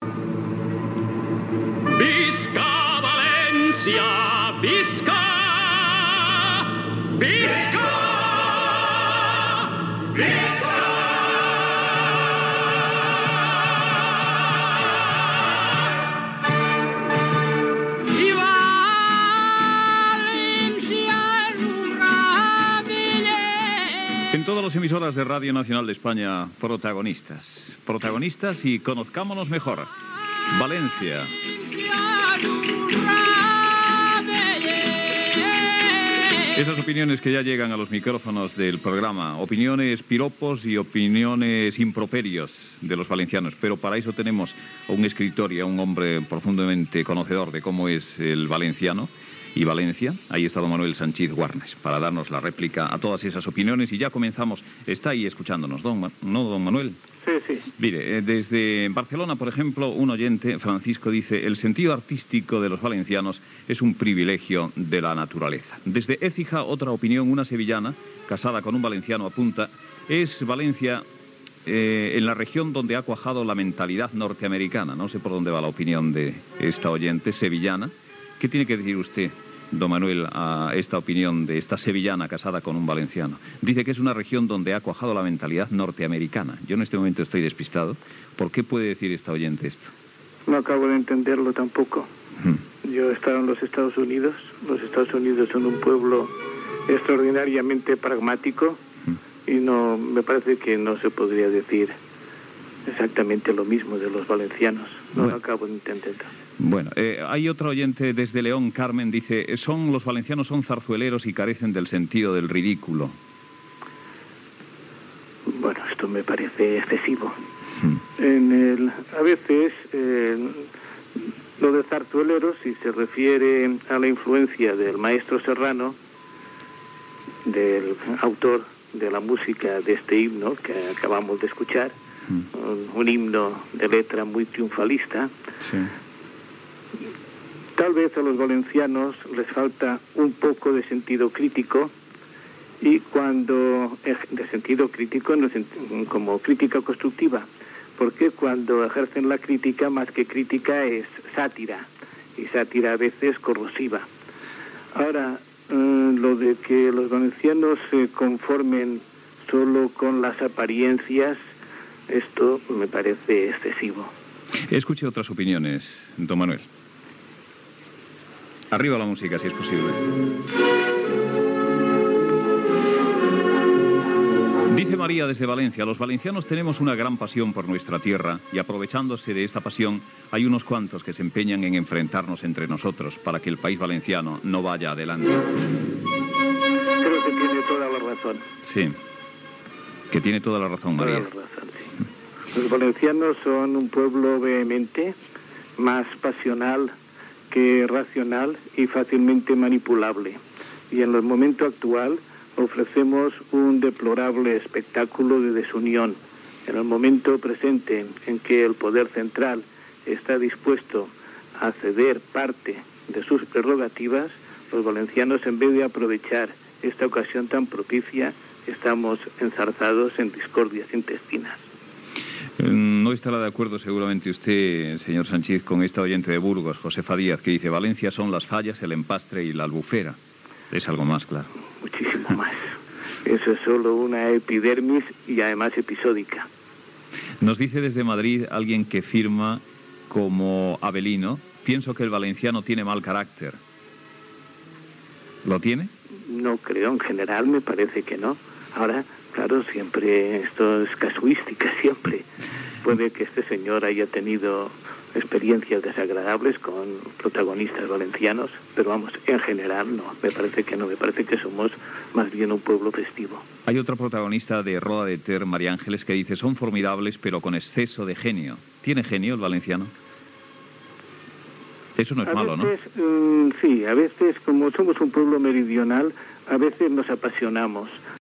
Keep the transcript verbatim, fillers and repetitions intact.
Visca Valencia, visca, visca, visca. Y Valencia innombrable. En todas las emisoras de Radio Nacional de España, protagonistas, protagonistas y conozcámonos mejor. Valencia. Esas opiniones que ya llegan a los micrófonos del programa, opiniones piropos y opiniones improperios de los valencianos, pero para eso tenemos a un escritor y a un hombre profundamente conocedor de cómo es el valenciano y Valencia. Ahí está don Manuel Sanchís Guarnes, para darnos la réplica a todas esas opiniones, y ya comenzamos. Está ahí escuchándonos, don Ma- ¿no, don Manuel? Sí, sí. Mire, eh, desde Barcelona, por ejemplo, un oyente, Francisco, dice: el sentido artístico de los valencianos es un privilegio de la naturaleza. Desde Écija, otra opinión, una sevillana, casada con un valenciano, apunta: es Valencia eh, en la región donde ha cuajado la mentalidad norteamericana. No sé por dónde va la opinión de esta oyente sevillana. ¿Qué tiene que decir usted, don Manuel, a esta opinión de esta sevillana casada con un valenciano? Dice que es una región donde ha cuajado la mentalidad norteamericana. Yo en este momento estoy despistado. ¿Por qué puede decir esta oyente esto? No acabo de entenderlo tampoco. Hmm. Yo he estado en los Estados Unidos. Los Estados Unidos son un pueblo extraordinariamente pragmático Hmm. y no me parece que no se podría decir exactamente lo mismo de los valencianos. No Bueno. lo acabo de entenderlo. Bueno, eh, hay otro oyente desde León, Carmen, dice: son los valencianos son zarzueleros y carecen del sentido del ridículo. Bueno, esto me parece excesivo. Hmm. En el, a veces eh, lo de zarzueleros, si se refiere a la influencia del maestro Serrano, del autor de la música de este himno que acabamos de escuchar, Hmm. un, un himno de letra muy triunfalista, Sí. tal vez a los valencianos les falta un poco de sentido crítico, y cuando, de sentido crítico en el sent- como crítica constructiva, porque cuando ejercen la crítica, más que crítica es sátira, y sátira a veces corrosiva. Ahora, eh, lo de que los valencianos se conformen solo con las apariencias, esto me parece excesivo. Escuche otras opiniones, don Manuel. Arriba la música, si es posible. Dice María desde Valencia: los valencianos tenemos una gran pasión por nuestra tierra, y aprovechándose de esta pasión, hay unos cuantos que se empeñan en enfrentarnos entre nosotros para que el país valenciano no vaya adelante. Creo que tiene toda la razón. Sí, que tiene toda la razón, María. Toda la razón, sí. Los valencianos son un pueblo vehemente, más pasional que racional y fácilmente manipulable. Y en el momento actual ofrecemos un deplorable espectáculo de desunión. En el momento presente en que el poder central está dispuesto a ceder parte de sus prerrogativas, los valencianos, en vez de aprovechar esta ocasión tan propicia, estamos enzarzados en discordias intestinas. No estará de acuerdo seguramente usted, señor Sanchís, con esta oyente de Burgos, Josefa Díaz, que dice: Valencia son las fallas, el empastre y la albufera. Es algo más, claro. Muchísimo más. Eso es solo una epidermis y además episódica. Nos dice desde Madrid alguien que firma como Abelino: pienso que el valenciano tiene mal carácter. ¿Lo tiene? No creo, en general me parece que no. Ahora, claro, siempre esto es casuística, siempre. Puede que este señor haya tenido experiencias desagradables con protagonistas valencianos, pero vamos, en general no, me parece que no, me parece que somos más bien un pueblo festivo. Hay otra protagonista de Roda de Ter, María Ángeles, que dice: son formidables pero con exceso de genio. ¿Tiene genio el valenciano? Eso no es a malo, veces, ¿no? Mm, sí, a veces, como somos un pueblo meridional, a veces nos apasionamos.